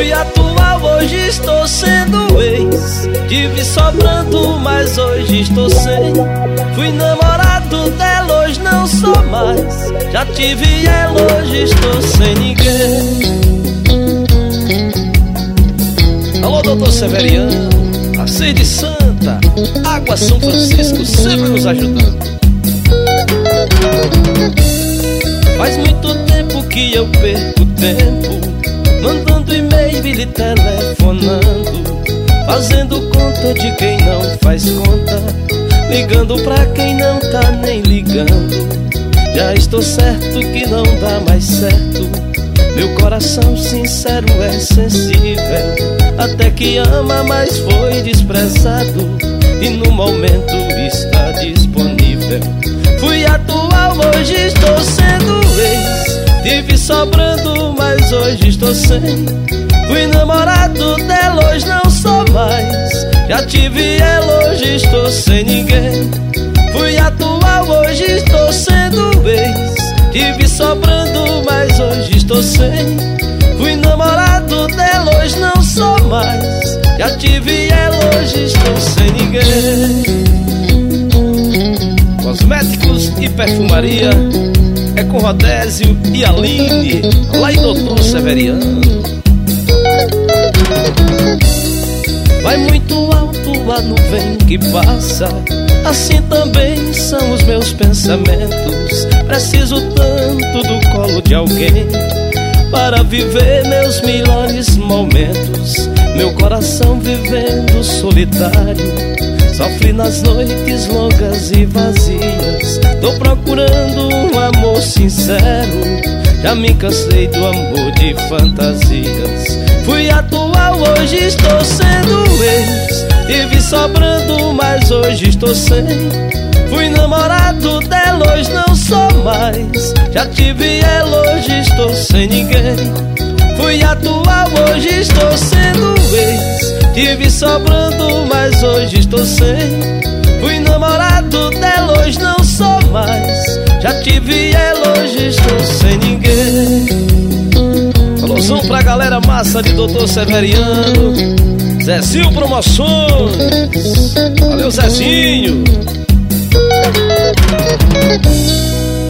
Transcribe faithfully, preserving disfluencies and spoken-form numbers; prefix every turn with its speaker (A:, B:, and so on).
A: Fui atual, hoje estou sendo ex. Tive sobrando, mas hoje estou sem. Fui namorado dela, hoje não sou mais. Já tive ela, hoje estou sem ninguém. Alô, doutor Severiano, a Sede Santa, Água São Francisco, sempre nos ajudando. Faz muito tempo que eu perco tempo mandando e-mail e lhe telefonando, fazendo conta de quem não faz conta, ligando pra quem não tá nem ligando. Já estou certo que não dá mais certo. Meu coração sincero é sensível, até que ama, mas foi desprezado e no momento está disponível. Fui atual, hoje estou sendo ex. Tive sobrando, mas hoje estou sem. Fui namorado dela, hoje não sou mais. Já tive ela, hoje estou sem ninguém. Fui atual, hoje estou sendo ex. Tive sobrando, mas hoje estou sem. Fui namorado dela, hoje não sou mais. Já tive ela, hoje estou sem ninguém. Cosméticos e perfumaria é com Rodésio e Aline, lá em doutor Severiano. Vai muito alto a nuvem que passa, assim também são os meus pensamentos. Preciso tanto do colo de alguém para viver meus melhores momentos. Meu coração vivendo solitário, sofre nas noites longas e vazias. Tô procurando um amor sincero, já me cansei do amor de fantasias. Fui atual, hoje estou sendo ex. Tive sobrando, mas hoje estou sem. Fui namorado dela, hoje não sou mais. Já tive ela, hoje estou sem ninguém. Fui atual, hoje estou sendo ex. Tive sobrando, mas hoje estou sem. Fui namorado dela, hoje não sou mais. Já tive ela, hoje estou sem ninguém. Alôzão pra galera massa de doutor Severiano, Zezinho Promoções. Valeu, Zezinho.